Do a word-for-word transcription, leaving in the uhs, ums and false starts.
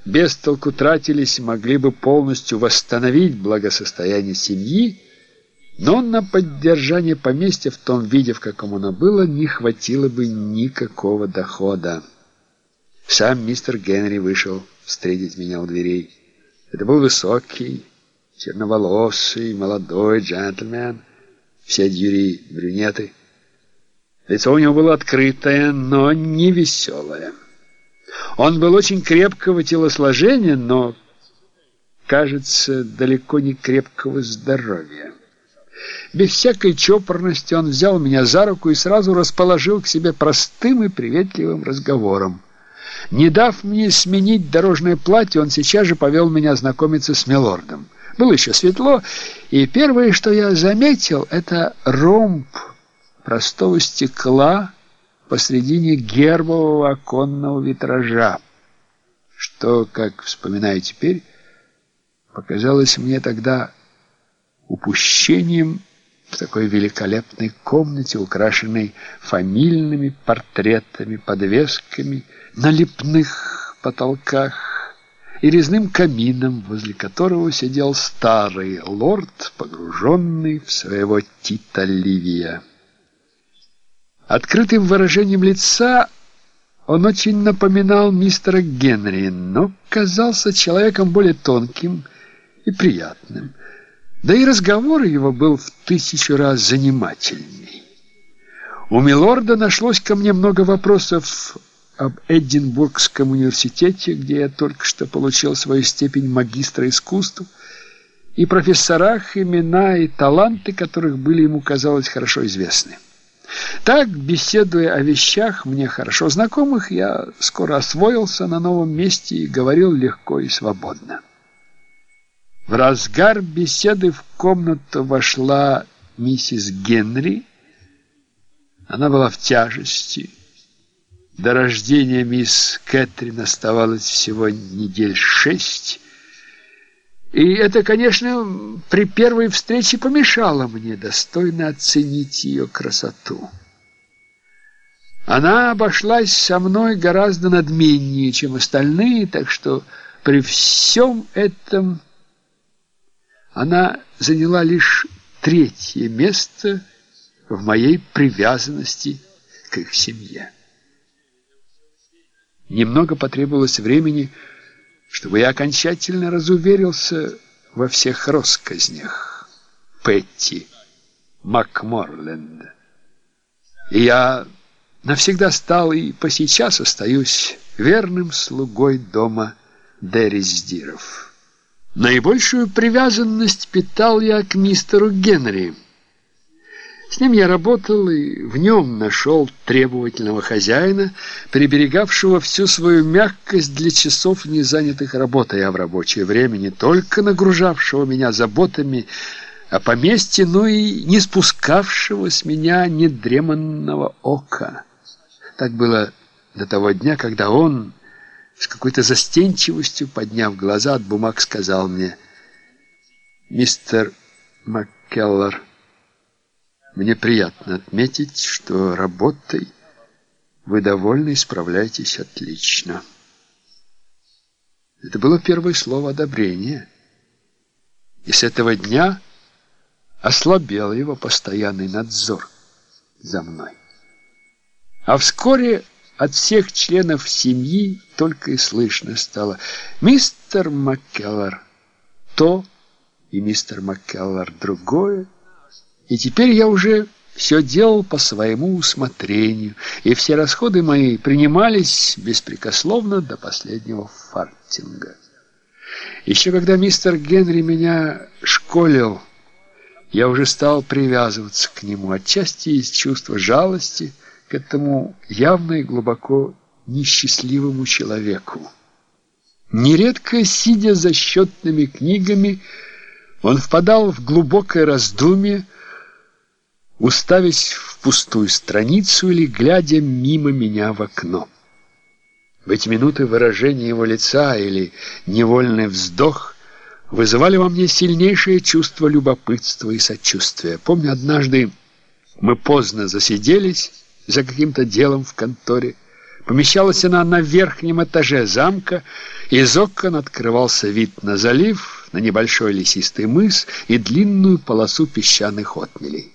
без толку тратились, могли бы полностью восстановить благосостояние семьи, но на поддержание поместья в том виде, в каком оно было, не хватило бы никакого дохода. Сам мистер Генри вышел встретить меня у дверей. Это был высокий, черноволосый, молодой джентльмен, все дюри брюнеты. Лицо у него было открытое, но не веселое. Он был очень крепкого телосложения, но, кажется, далеко не крепкого здоровья. Без всякой чопорности он взял меня за руку и сразу расположил к себе простым и приветливым разговором. Не дав мне сменить дорожное платье, он сейчас же повел меня знакомиться с милордом. Было еще светло, и первое, что я заметил, это ромб простого стекла посредине гербового оконного витража, что, как вспоминаю теперь, показалось мне тогда упущением в такой великолепной комнате, украшенной фамильными портретами, подвесками на лепных потолках и резным камином, возле которого сидел старый лорд, погруженный в своего Тита Ливия. Открытым выражением лица он очень напоминал мистера Генри, но казался человеком более тонким и приятным. Да и разговор его был в тысячу раз занимательней. У милорда нашлось ко мне много вопросов об Эдинбургском университете, где я только что получил свою степень магистра искусств, и профессорах, имена и таланты которых были ему, казалось, хорошо известны. Так, беседуя о вещах, мне хорошо знакомых, я скоро освоился на новом месте и говорил легко и свободно. В разгар беседы в комнату вошла миссис Генри. Она была в тяжести. До рождения мисс Кэтрин оставалось всего недель шесть. И это, конечно, при первой встрече помешало мне достойно оценить ее красоту. Она обошлась со мной гораздо надменнее, чем остальные, так что при всем этом она заняла лишь третье место в моей привязанности к их семье. Немного потребовалось времени, чтобы я окончательно разуверился во всех россказнях Петти Макморленда. И я навсегда стал и по сейчас остаюсь верным слугой дома Деррисдиров. Наибольшую привязанность питал я к мистеру Генри. С ним я работал и в нем нашел требовательного хозяина, приберегавшего всю свою мягкость для часов, не занятых работой, а в рабочее время не только нагружавшего меня заботами о поместье, но и не спускавшего с меня недреманного ока. Так было до того дня, когда он, с какой-то застенчивостью, подняв глаза от бумаг, сказал мне: «Мистер Маккеллар, мне приятно отметить, что работой вы довольны и справляетесь отлично». Это было первое слово одобрения, и с этого дня ослабел его постоянный надзор за мной. А вскоре от всех членов семьи только и слышно стало: «Мистер Маккеллар то и мистер Маккеллар другое». И теперь я уже все делал по своему усмотрению, и все расходы мои принимались беспрекословно до последнего фартинга. Еще когда мистер Генри меня школил, я уже стал привязываться к нему, отчасти из чувства жалости к этому явно и глубоко несчастливому человеку. Нередко, сидя за счетными книгами, он впадал в глубокое раздумье, уставясь в пустую страницу или глядя мимо меня в окно. В эти минуты выражение его лица или невольный вздох вызывали во мне сильнейшее чувство любопытства и сочувствия. Помню, однажды мы поздно засиделись за каким-то делом в конторе. Помещалась она на верхнем этаже замка, и из окон открывался вид на залив, на небольшой лесистый мыс и длинную полосу песчаных отмелей.